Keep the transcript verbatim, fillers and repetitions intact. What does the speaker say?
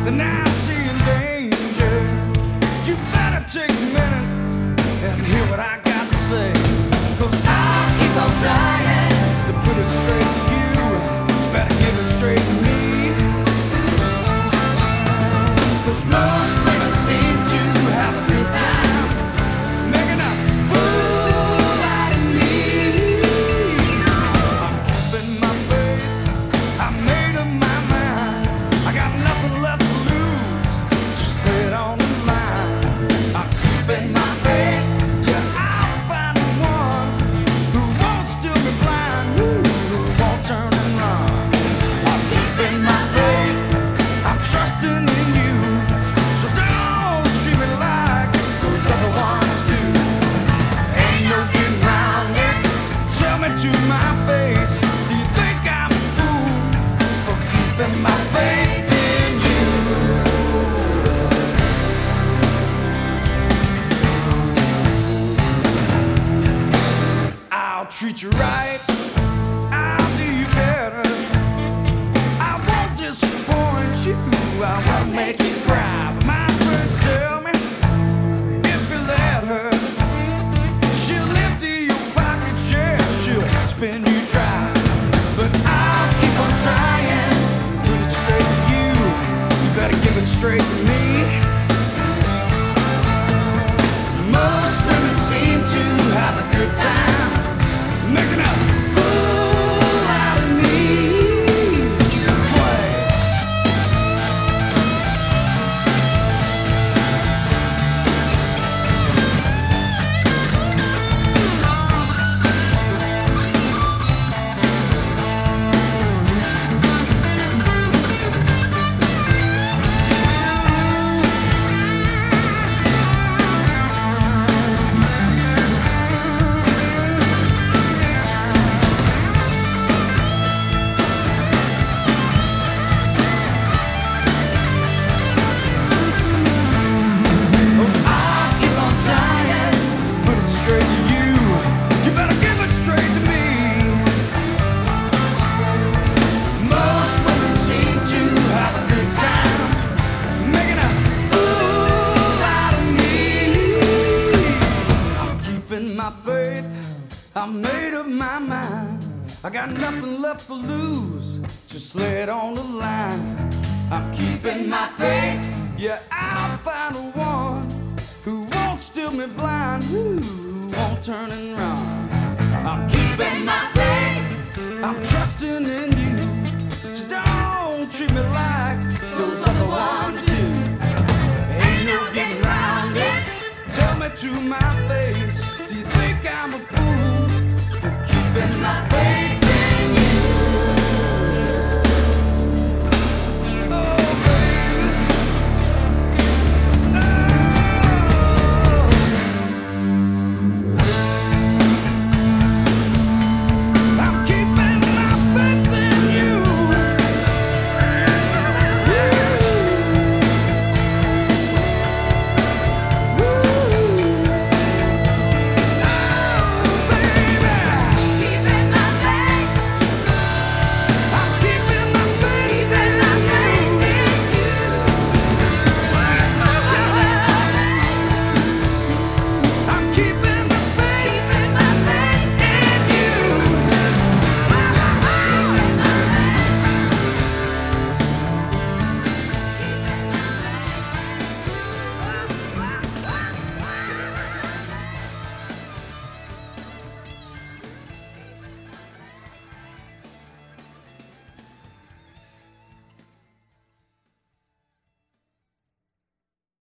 then I'm seeing danger. You better take a minute and hear what I got to say. Cause I'll keep on trying to put it straight to you. You better give it straight to me. Cause most women seem to have a good time making a fool out of me. I'm keeping my faith, I made up my mind. I got nothing left to lose, just lay it on the line. I'm keeping my faith, yeah, I'll find the one who won't steal me blind, who won't turn and run. I'm keeping my faith, I'm trusting in you. So don't treat me like those other ones do. Ain't no getting round it. Tell me to my face, do you think I'm a fool for keeping my faith in you? I'll treat you right, I'll do you better. I won't disappoint you, I won't make you cry. But my friends tell me, if you let her, she'll empty your pockets, yeah, she'll spin you dry. But I'll keep on trying, put it straight to you. You better give it straight to me. Most women seem to have a good time making a fool out of me. Play. My faith, I made up my mind. I got nothing left to lose, just lay it on the line. I'm keeping my faith, yeah, I'll find a one who won't steal me blind, who won't turn and run. I'm keeping my faith, I'm trusting in you. So don't treat me like those other ones do. Ain't no getting round it. Tell me to my face, do you think I'm a fool for keeping my faith?